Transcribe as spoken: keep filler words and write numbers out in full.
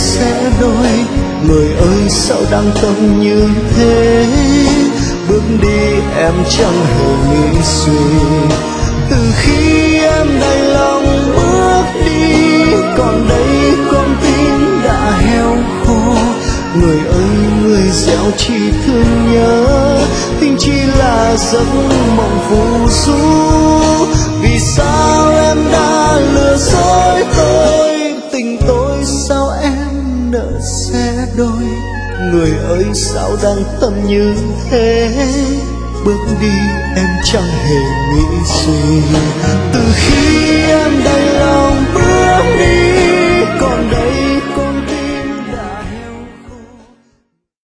sẽ đôi. Người ơi sao đang tâm như thế, bước đi em chẳng hề nghĩ suy. Từ khi em đầy lòng bước đi, còn đây con tim đã heo khô. Người ơi người gieo chỉ thương nhớ, tình chỉ là giấc mộng phù du. Vì sao em đã lừa dối tôi, tình tôi sao em nợ sẽ đôi. Người ơi sao đang tâm như thế, bước đi em chẳng hề nghĩ suy. Từ khi em đầy lòng bước đi, còn đây